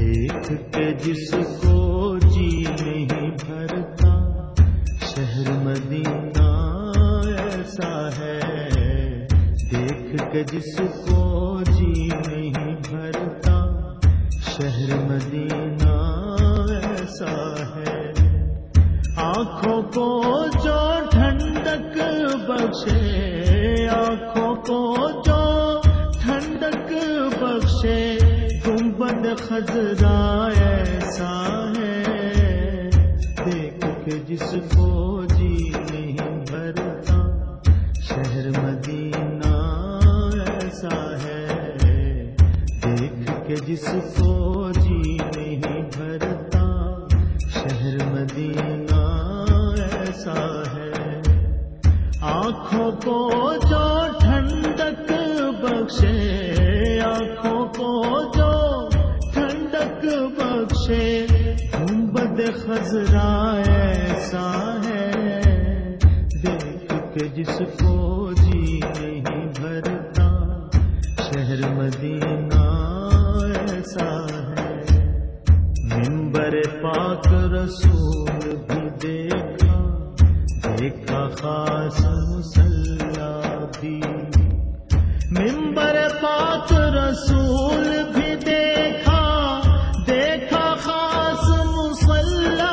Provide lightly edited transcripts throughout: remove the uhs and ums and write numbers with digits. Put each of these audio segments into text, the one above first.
دیکھ کے جس کو جی نہیں بھرتا، شہر مدینہ ایسا ہے. دیکھ کے جس کو جی نہیں بھرتا، شہر مدینہ ایسا ہے. آنکھوں کو جو ٹھنڈک بخشے، آنکھوں کو جو ٹھنڈک بخشے، گنبد خضرا ایسا ہے. دیکھ کے جس کو جی نہیں بھرتا، شہر مدینہ ایسا ہے. دیکھ کے جس کو جی نہیں بھرتا، شہر مدینہ ایسا ہے. آنکھوں کو جو ٹھنڈک بخشے، آنکھوں کو جو ٹھنڈک بخشے، گنبد خضرا ایسا ہے. دیکھ کے جس کو جی نہیں بھرتا، شہر مدینہ ایسا ہے. منبر پاک رسول بھی دیکھا، دیکھا خاص مصلی بھی. منبر پاک رسول بھی دیکھا، دیکھا خاص مصلی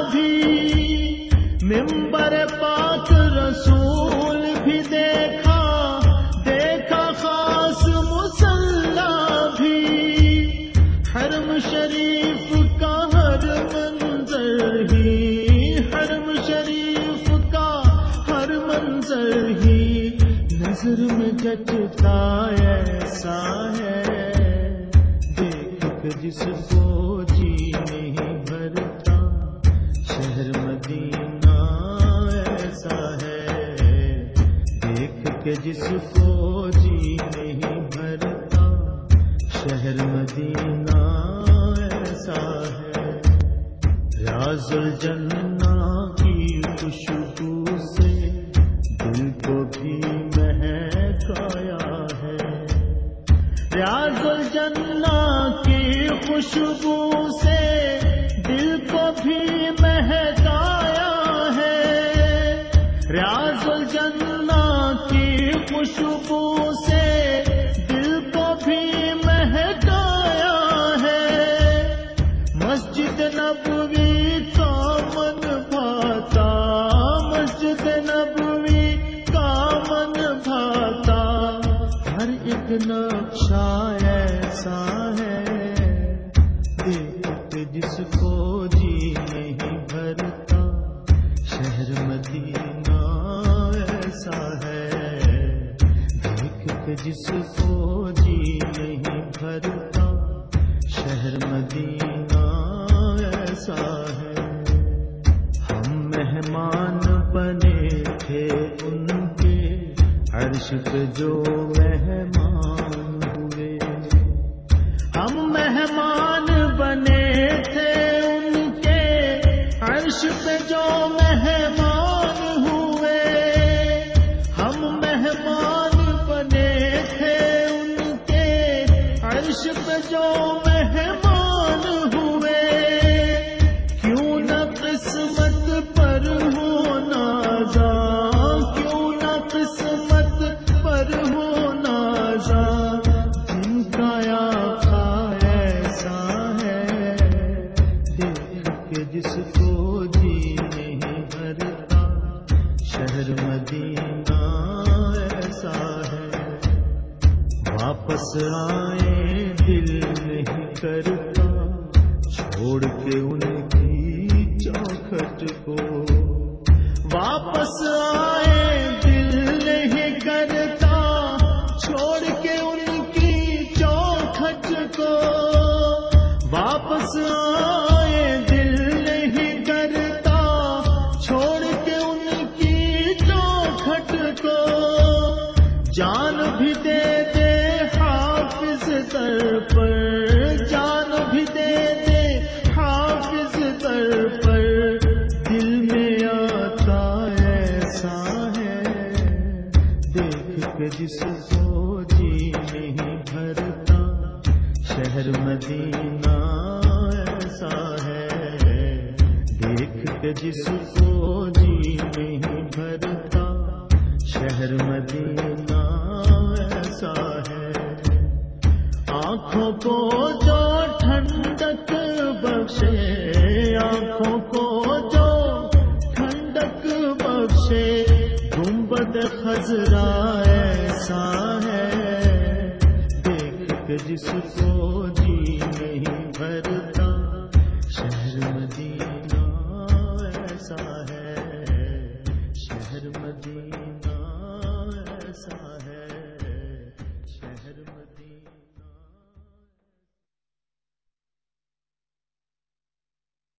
بھی. منبر پاک رسول بھی دیکھا، دیکھا خاص مصلی بھی. حرم شریف کا ہر منظر ہی، حرم شریف کا ہر منظر ہی نظر میں جچتا ایسا ہے. دیکھ کے جس کو جی نہیں بھرتا، شہر مدینہ ایسا ہے. دیکھ کے جس کو جی نہیں بھرتا، شہر مدینہ ایسا ہے. ریاض الجنہ کی خوشبو سے دل کو بھی مہکایا ہے. ریاض الجنہ کی خوشبو سے دل کو بھی مہکایا ہے. ریاض الجنہ کی خوشبو سے دل کو بھی مہکایا ہے. مسجد نبوی کا من بھاتا، مسجد نبوی کا من بھاتا. ہر ایک نقشہ ایسا ہے. دیکھ کے جس کو جی نہیں بھرتا، شہر مدینہ ایسا ہے. دیکھ کے جس کو جی نہیں بھرتا، شہر مدینہ ایسا ہے. ہم مہمان بنے تھے ان کے، عرش پہ جو مہمان ہوئے. ہم مہمان بنے تھے ان کے، عرش پہ جو مہمان ہوئے. ہم مہمان بنے تھے ان کے، عرش پہ جو مہمان ہوئے. کیوں نہ قسمت پر ہو نازا، کیوں نہ قسمت پر ہو نازا، جن کا آقا ایسا ہے. دیکھ کے جس کو جی نہیں بھرتا، شہر مدینہ ایسا ہے. واپس آئے دل نہیں کرتا، چھوڑ کے ان کی چوکھٹ کو. واپس آئے دل نہیں کرتا، چھوڑ کے ان کی چوکھٹ کو. واپس آئے دل نہیں کرتا، چھوڑ کے ان کی چوکھٹ کو. جان بھی دے دے حافظ در پر، جان بھی دے دے حافظ در پر، دل میں آتا ایسا ہے. دیکھ کے جس کو جی نہیں بھرتا، شہر مدینہ ایسا ہے، دیکھ کے جس کو جی نہیں بھرتا، شہر مدینہ ایسا ہے۔ آنکھوں کو جو ٹھنڈک بخشے، آنکھوں کو جو ٹھنڈک بخشے، گنبد خضرا ایسا ہے، دیکھ کے جس کو جی نہیں بھرتا، شہر مدینہ ایسا ہے، شہر مدینہ ایسا ہے۔